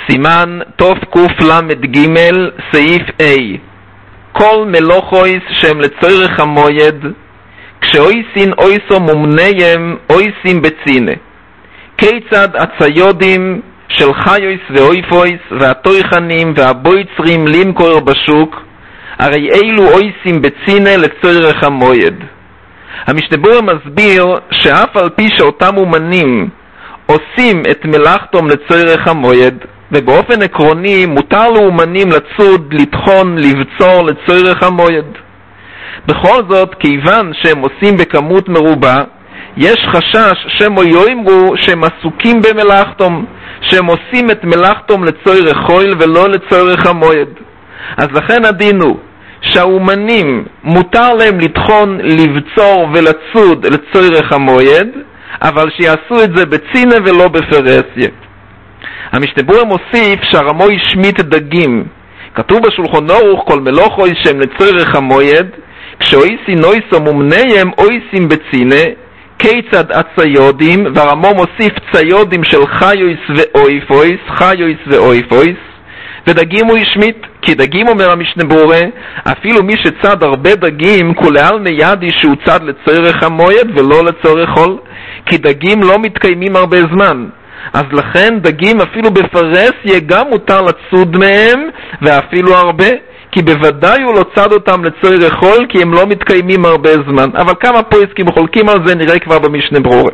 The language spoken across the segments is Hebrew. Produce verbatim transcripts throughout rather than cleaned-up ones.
סימן תוף קוף למד גימל סעיף A. כל מלוכויס שהם לצורך המויד, כשאויסין אויסו מומניהם אויסין בצינה. כיצד הציודים של חיוס ואויפויס והתויכנים והבויצרים למכור בשוק, הרי אלו אויסין בצינה לצורך המויד. המשנה ברורה מסביר שאף על פי שאותם אומנים עושים את מלאכתם לצורך המויד, ובאופן עקרוני מותר לאומנים לצוד, לטחון, לבצור לצורך המויד. בכל זאת, כיוון שהם עושים בכמות מרובה, יש חשש שהם יאמרו שהם עסוקים במלאכתם, שהם עושים את מלאכתם לצורך חול ולא לצורך המויד. אז לכן הדין הוא שהאומנים מותר להם לטחון, לבצור ולצוד לצורך המויד, אבל שיעשו את זה בצינה ולא בפרסיה. המשנה ברורה מוסיף שהרמו השמיט דגים. כתוב בשולחן ערוך כל מלוכוי שהם לצורך המויד, כשאויסין נויסו מומניהם אויסין בצינה, כיצד הציודים, והרמו מוסיף ציודים של חיוס ואויפויס, חיוס ואויפויס, ודגים הוא השמיט. כי דגים, אומר המשנה ברורה, אפילו מי שצד הרבה דגים, כולל מידי שהוא צד לצורך המויד ולא לצורך חול, כי דגים לא מתקיימים הרבה זמן. אז לכן דגים אפילו בפרסיה גם מותר לצוד מהם, ואפילו הרבה, כי בוודאי הוא לא צד אותם לצורך חול, כי הם לא מתקיימים הרבה זמן. אבל כמה פויסקים חולקים על זה נראה כבר במשנה ברורה.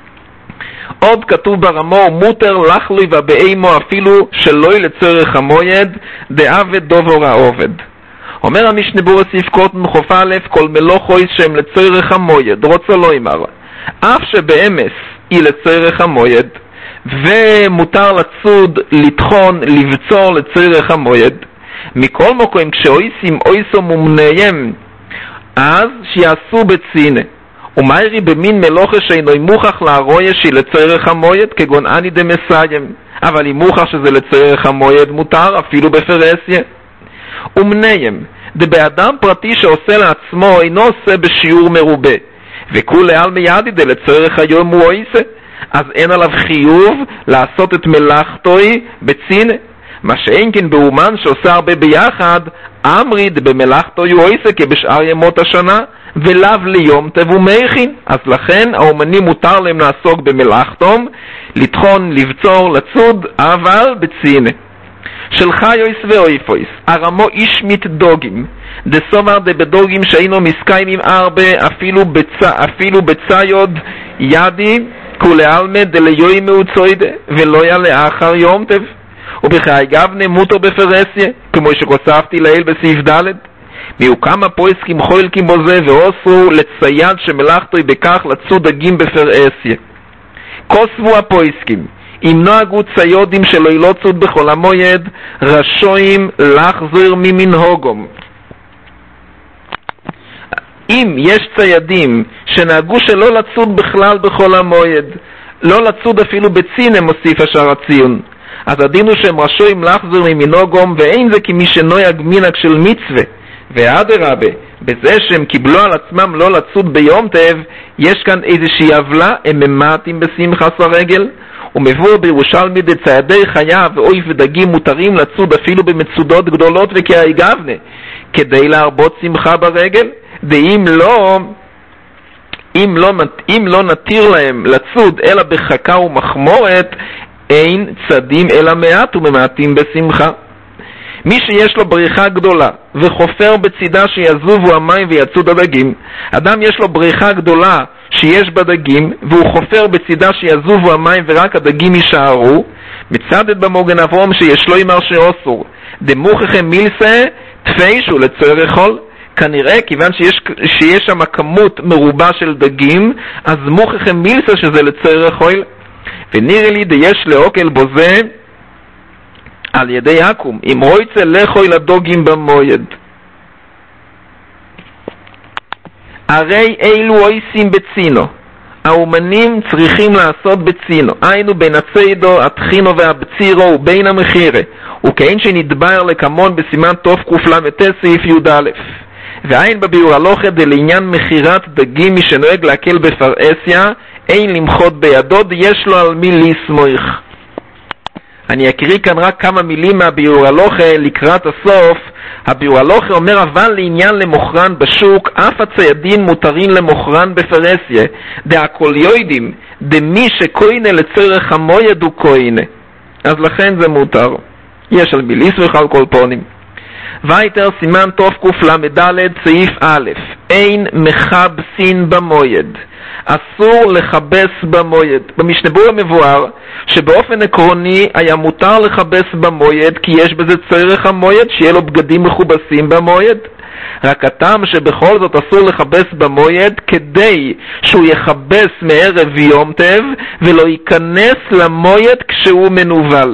עוד כתוב ברמו, מותר לחלוי ובאימו אפילו שלא לצורך המויד, דעבד דובור העובד. אומר המשנה ברורה סעיף קוטן חוף א', כל מלוכוי שהם לצורך המויד, רוצה לא אמר, אף שבאמס היא לצורך המויד, ומותר לצוד, לטחון, לבצור לצורך המויד, מכל מקום כשאויסים אויסו מומניהם, אז שיעשו בצינה. ומיירי במין מלוכה שאינו מוכח להרויה שהיא לצורך המויד, כגון אני דמסיים, אבל היא מוכח שזה לצורך המויד מותר, אפילו בפרסיה. ומניהם, דבאדם פרטי שעושה לעצמו אינו עושה בשיעור מרובה, וכולי על מידי דלצורך היום הוא עושה, אז אין עליו חיוב לעשות את מלאכתוי בצינה. מה שאין כן באומן שעושה הרבה ביחד, אמריד במלאכתוי הוא עושה כבשאר ימות השנה, ולאו ליום תבו מייכין. אז לכן האומנים מותר להם לעסוק במלאכתם, לטחון, לבצור, לצוד, אבל בצינה. של חיוס ואויפויס, הרמו אישמית דוגים, דסובר דבדוגים שהיינו מסקיימים הרבה, אפילו, בצ... אפילו בציוד ידי, כולי אלמה דליוי מאוצוידה, ולא יעלה אחר יום תב. ובחיי גבנה מותר בפרסיה, כמו שכוספתי לעיל בסעיף ד'. מיהו כמה פויסקים חוילקים בו זה, ואוסרו לצייד שמלאכתוי בכך לצוד דגים בפרסיה. כוסבו הפויסקים, אם נוהגו ציודים שלא לא צוד בכל המויד, רשויים לחזור ממנהוגום. אם יש ציידים שנהגו שלא לצוד בכלל בכל המויד, לא לצוד אפילו בצינה, מוסיף השאר הציון, אז הדין הוא שהם רשויים לחזור ממנהוגום, ואין זה כמי שנוהג מנהג של מצווה. ואדרבה, בזה שהם קיבלו על עצמם לא לצוד ביום טב, יש כאן איזושהי עוולה, הם ממעטים בשמחת הרגל. ומבואר בירושלמי דציידי חיה ואויף ודגים מותרים לצוד אפילו במצודות גדולות וכאי גבנה, כדי להרבות שמחה ברגל. ואם לא, אם לא, אם לא נתיר להם לצוד אלא בחכה ומחמורת, אין צדים אלא מעט וממעטים בשמחה. מי שיש לו בריכה גדולה וחופר בצידה שיזובו המים ויצוד הדגים, אדם יש לו בריכה גדולה שיש בה דגים והוא חופר בצידה שיזובו המים ורק הדגים יישארו, מצדת במוגן אברום שיש לו אמר שאוסור דמוככם מילסה תפיישו לצורך חול. כנראה כיוון שיש, שיש שם כמות מרובה של דגים, אז מוככם מילסה שזה לצורך חול. ונראה לי דיש לאוקל בו זה על ידי עקום, אם רויצה לכוי לדוגים במויד. הרי אילו אויסים בצינו, האומנים צריכים לעשות בצינו, היינו בין הציידו, התחינו והבצירו ובין המחירה, וכאין שנדבר לכמון בסימן תוף קופלמת סעיף י"א. ואין בביאור הלוכה דלעניין מחירת דגים מי שנוהג להקל בפרסיה, אין למחות בידו, יש לו על מי לסמוך. אני אקריא כאן רק כמה מילים מהביאור הלוכה לקראת הסוף. הביאור הלוכה אומר, אבל לעניין למוכרן בשוק, אף הציידין מותרים למוכרן בפרסיה, דהכל יודעים, דמי שקוינה לצורך המויד הוא קוינה. אז לכן זה מותר. יש על ביליס וחל כל פונים. וייטר סימן תוף קוף למדלת סעיף א', אין מחבסין במויד. אסור לחבס במויד. במשנה ברורה מבואר שבאופן עקרוני היה מותר לחבס במויד, כי יש בזה צורך המויד, שיהיה לו בגדים מכובסים במויד. רק הטעם שבכל זאת אסור לחבס במויד, כדי שהוא יחבס מערב יום טב ולא ייכנס למויד כשהוא מנובל.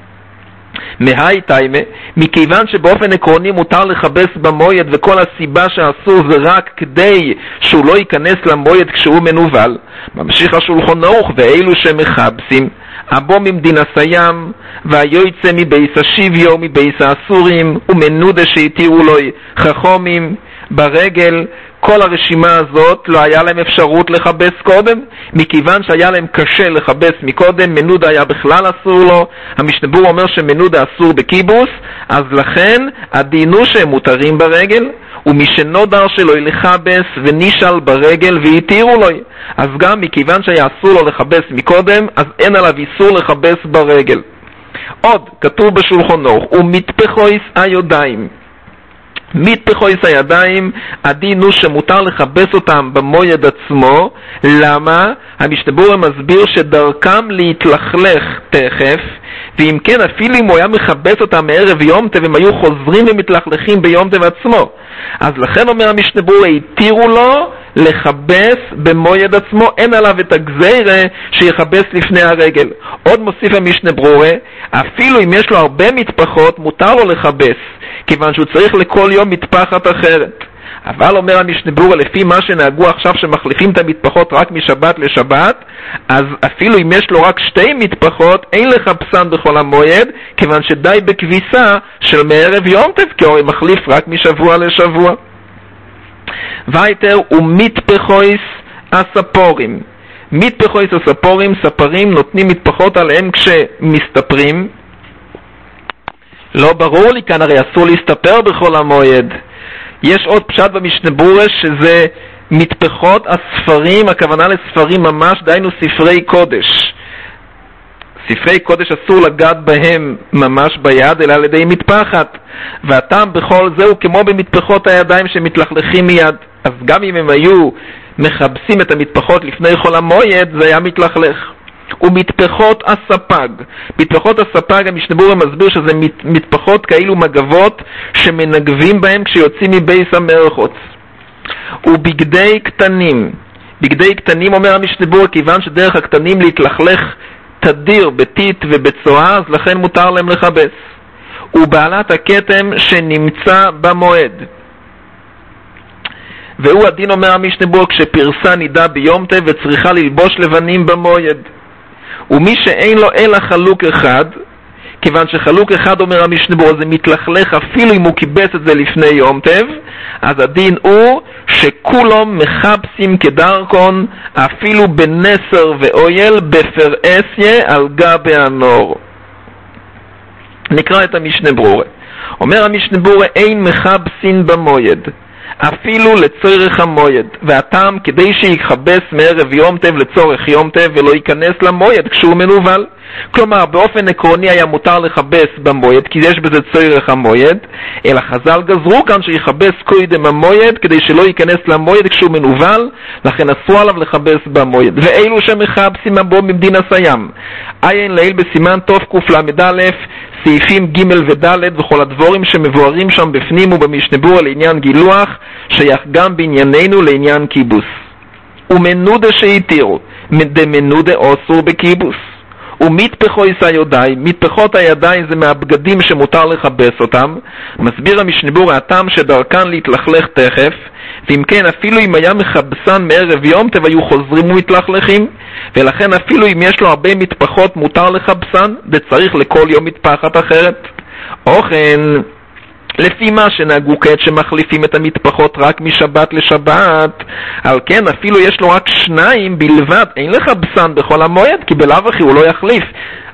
מהי תיימה? מכיוון שבאופן עקרוני מותר לחבס במויד וכל הסיבה שאסור זה רק כדי שהוא לא ייכנס למויד כשהוא מנובל, ממשיך השולחן ערוך, ואילו שמחבסים אבו ממדין הסיים והיוצא מבייס השוויו מבייס האסורים ומנודה שהתירו לו חכומים ברגל, כל הרשימה הזאת לא היה להם אפשרות לחבס קודם, מכיוון שהיה להם קשה לחבס מקודם, מנודה היה בכלל אסור לו. המשנה ברורה אומר שמנודה אסור בקיבוס, אז לכן הדין הוא שהם מותרים ברגל, ומי שנודר שלו לחבס ונשאל ברגל והתירו לו, אז גם מכיוון שהיה אסור לו לחבס מקודם, אז אין עליו איסור לחבס ברגל. עוד כתוב בשולחן ערוך, ומתפחויס הידיים. מתפחויס הידיים, הדין הוא שמותר לחבס אותם במויד עצמו. למה? המשנה ברורה מסביר שדרכם להתלכלך תכף, ואם כן אפילו אם הוא היה מחבס אותם מערב יום טב, הם היו חוזרים ומתלכלכים ביום טב עצמו. אז לכן אומר המשנה ברורה, התירו לו לחבס במויד עצמו, אין עליו את הגזירה שיחבס לפני הרגל. עוד מוסיף המשנה ברורה, אפילו אם יש לו הרבה מטפחות מותר לו לחבס, כיוון שהוא צריך לכל יום מטפחת אחרת. אבל אומר המשנה ברורה, לפי מה שנהגו עכשיו שמחליפים את המטפחות רק משבת לשבת, אז אפילו אם יש לו רק שתי מטפחות אין לחפשן בכל המועד, כיוון שדי בכביסה של מערב יום טב, כי הוא מחליף רק משבוע לשבוע. וייטר ומטפחויס הספורים. מטפחויס הספורים, ספרים נותנים מטפחות עליהם כשמסתפרים. לא ברור לי כאן, הרי אסור להסתפר בכל המועד. יש עוד פשט במשנה ברורה שזה מטפחות הספרים, הכוונה לספרים ממש, דיינו ספרי קודש. ספרי קודש אסור לגעת בהם ממש ביד, אלא על ידי מטפחת. והטעם בכל זהו כמו במטפחות הידיים שמתלכלכים מיד. אז גם אם הם היו מחבסים את המטפחות לפני חול המועד, זה היה מתלכלך. ומטפחות הספג. מטפחות הספג, המשנה ברורה מסביר שזה מטפחות כאילו מגבות שמנגבים בהם כשיוצאים מבייס המרחוץ. ובגדי קטנים. בגדי קטנים אומר המשנה ברורה, כיוון שדרך הקטנים להתלכלך תדיר בטיט ובצועה, אז לכן מותר להם לחבס. ובעלת הכתם שנמצא במועד. והוא הדין אומר המשנה ברורה, כשפרסה נידה ביום טב וצריכה ללבוש לבנים במועד. ומי שאין לו אלא חלוק אחד, כיוון שחלוק אחד אומר המשנה ברורה זה מתלכלך אפילו אם הוא קיבס את זה לפני יום טב, אז הדין הוא שכולם מחפשים כדרכון אפילו בנסר ואויל בפרסיה על גבי הנור. נקרא את המשנה ברורה. אומר המשנה ברורה, אין מחפשים במועד אפילו לצורך המועד, והטעם כדי שיחבס מערב יום טב לצורך יום טב ולא ייכנס למועד כשהוא מנובל. כלומר באופן עקרוני היה מותר לחבס במועד כי יש בזה צורך המועד, אלא חז"ל גזרו כאן שיחבס קודם המועד כדי שלא ייכנס למועד כשהוא מנובל, לכן אסור עליו לחבס במועד. ואלו שמחבסים אבו ממדין הסיים, עין ליל בסימן תוף קוף למד א', סעיפים ג' וד' וכל הדבורים שמבוארים שם בפנים ובמשנה ברורה לעניין גילוח, שייך גם בענייננו לעניין קיבוס. ומנודה שהתירו, דמנודה אסור בקיבוס. ומטפחויס הידיים, מטפחות הידיים זה מהבגדים שמותר לחבס אותם. מסביר המשנה ברורה, הטעם שדרכן להתלכלך תכף, ואם כן אפילו אם היה מחבסן מערב יום טב היו חוזרים ומתלכלכים, ולכן אפילו אם יש לו הרבה מטפחות מותר לחבסן, וצריך לכל יום מטפחת אחרת. אוכן, לפי מה שנהגו כעת שמחליפים את המטפחות רק משבת לשבת, על כן אפילו יש לו רק שניים בלבד, אין לחבסן בכל המועד, כי בלאו הכי הוא לא יחליף.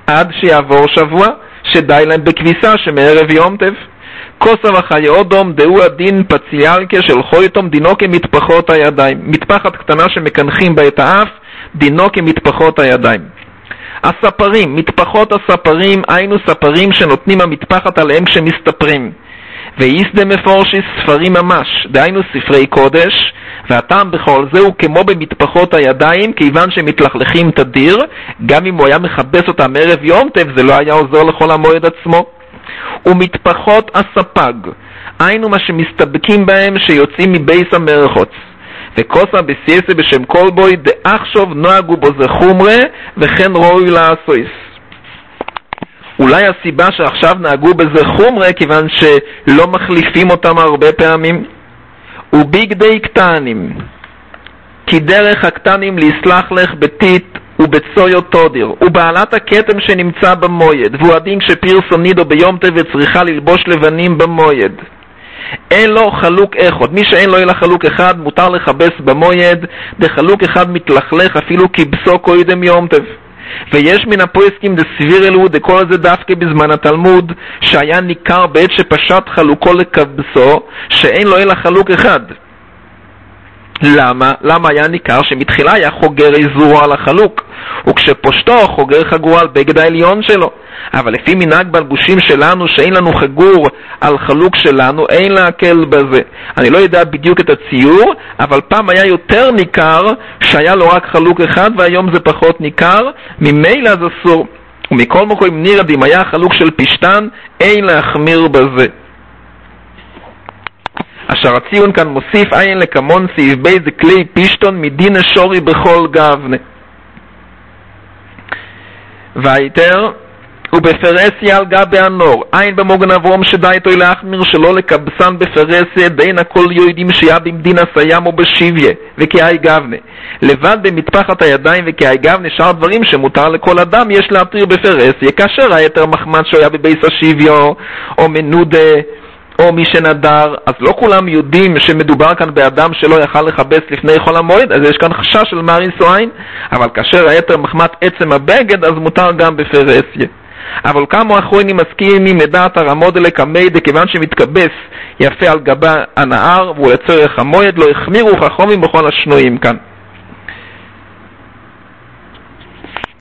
עד שיעבור שבוע, שדי להם בכביסה שמערב יום טף. כוסה וחיי אודום דהו הדין פציאלקה של חויתום דינו כמטפחות הידיים. מטפחת קטנה שמקנחים בה את האף, דינו כמטפחות הידיים. הספרים, מטפחות הספרים, היינו ספרים שנותנים המטפחת עליהם כשמסתפרים. ואיסדה מפורשיס ספרים ממש, דהיינו ספרי קודש, והטעם בכל זה הוא כמו במטפחות הידיים, כיוון שמתלכלכים תדיר, גם אם הוא היה מחבס אותם ערב יום טף, זה לא היה עוזר לכל המועד עצמו. ומטפחות הספג, היינו מה שמסתבקים בהם שיוצאים מבייס המרחוץ. וכוסה בסייסה בשם כל בוי דאחשוב נוהגו בו זה חומרה וכן רואי לעשויס. אולי הסיבה שעכשיו נהגו בזה חומרה כיוון שלא מחליפים אותם הרבה פעמים. וביגדי קטנים, כי דרך הקטנים להסלח לך בתית ובצויו תודיר, ובעלת הכתם שנמצא במויד, והוא הדין שפירסונידו ביום טבת צריכה ללבוש לבנים במויד. אין לו חלוק אחד, מי שאין לו אלא חלוק אחד מותר לחבס במויד, דחלוק אחד מתלכלך אפילו כבסו קוידם יום טב. ויש מן הפויסקים דסביר אלו דכל זה דווקא בזמן התלמוד, שהיה ניכר בעת שפשט חלוקו לכבסו, שאין לו אלא חלוק אחד. למה? למה היה ניכר שמתחילה היה חוגר איזורו על החלוק, וכשפושטו חוגר חגור על בגד העליון שלו. אבל לפי מנהג בלבושים שלנו שאין לנו חגור על חלוק שלנו, אין להקל בזה. אני לא יודע בדיוק את הציור, אבל פעם היה יותר ניכר שהיה לו רק חלוק אחד, והיום זה פחות ניכר, ממילא זה אסור. ומכל מקום נרד אם היה חלוק של פשטן, אין להחמיר בזה. אשר הציון כאן מוסיף עין לקמון סעיף בי זה כלי פישטון מדין השורי בכל גבנה. והיתר ובפרסיה על גבי הנור, עין במוגן אברום שדייתו להחמיר שלא לקבסן בפרסיה דין הכל יהודים שהיה במדינה סיים או בשיביה וכאי גבנה. לבד במטפחת הידיים וכאי גבנה שאר דברים שמותר לכל אדם יש להתיר בפרסיה, כאשר היתר מחמד שהיה בבייס השיביו או מנודה או מי שנדר, אז לא כולם יודעים שמדובר כאן באדם שלא יכל לחבס לפני חול המועד, אז יש כאן חשש של מריס או עין, אבל כאשר היתר מחמת עצם הבגד, אז מותר גם בפרסיה. אבל כמה אחרונים מסכימים מדעת הרמוד אלה כמיידה, כיוון שמתקבס יפה על גבה הנהר, והוא לצורך המועד לא החמירו חכמים בכל השנויים כאן.